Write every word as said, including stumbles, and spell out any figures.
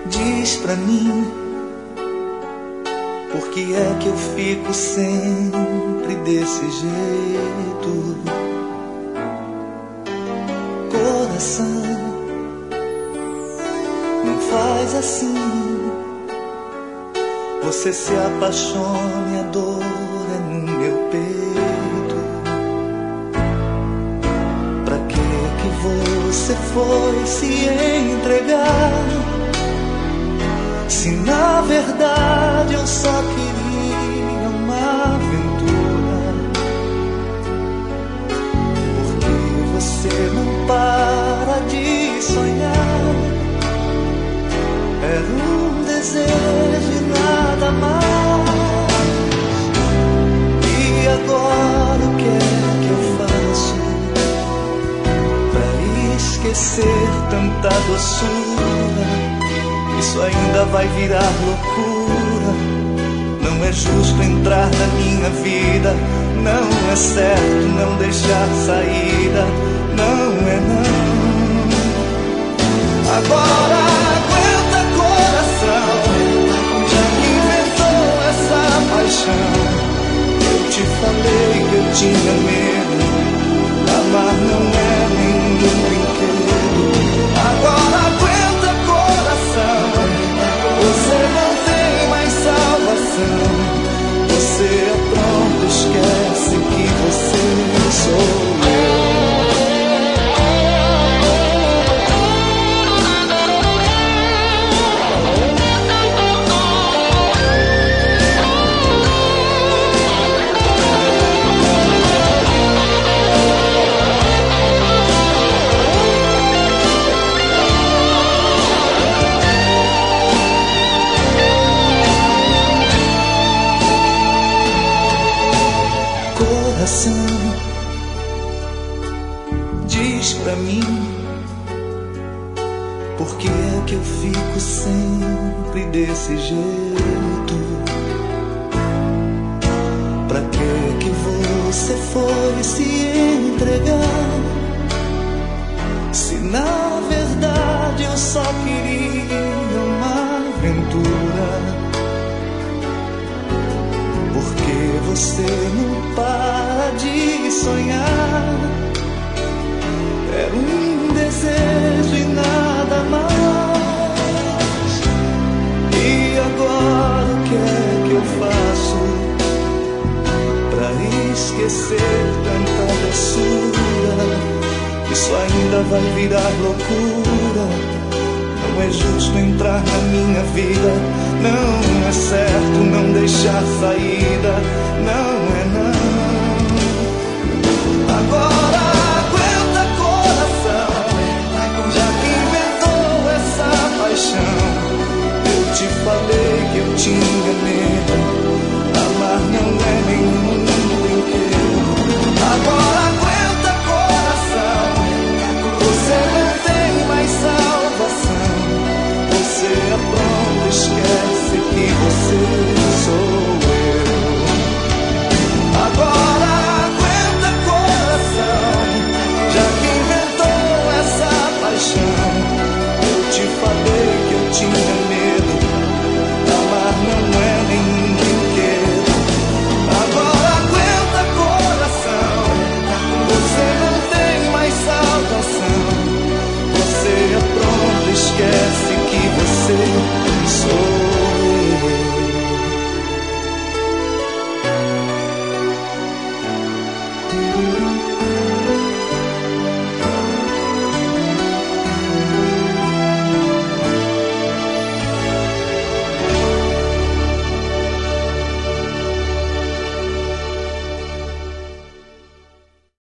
Diz pra mim, por que é que eu fico sempre desse jeito? Coração, não faz assim. Você se apaixone, a dor é no meu peito. Pra que que você foi se entregar, se na verdade eu só queria uma aventura? Porque você não para de sonhar. Era um desejo e nada mais. E agora o que é que eu faço pra esquecer tanta doçura? Isso ainda vai virar loucura. Não é justo entrar na minha vida. Não é certo não deixar saída. Não é não. Agora aguenta, coração, já que inventou essa paixão. Eu te falei que eu tinha medo. Amar não é nenhum brinquedo. Agora aguenta, você não tem mais salvação. Você é pronto, esquece que você sou eu. Diz pra mim, por que é que eu fico sempre desse jeito? Pra que que você foi se entregar, se na verdade eu só queria uma aventura? Porque você não para de sonhar. Era um desejo e nada mais. E agora o que é que eu faço pra esquecer tanta doçura? Isso ainda vai virar loucura. Não é justo entrar na minha vida. Não é certo não deixar saída. Não é não. Agora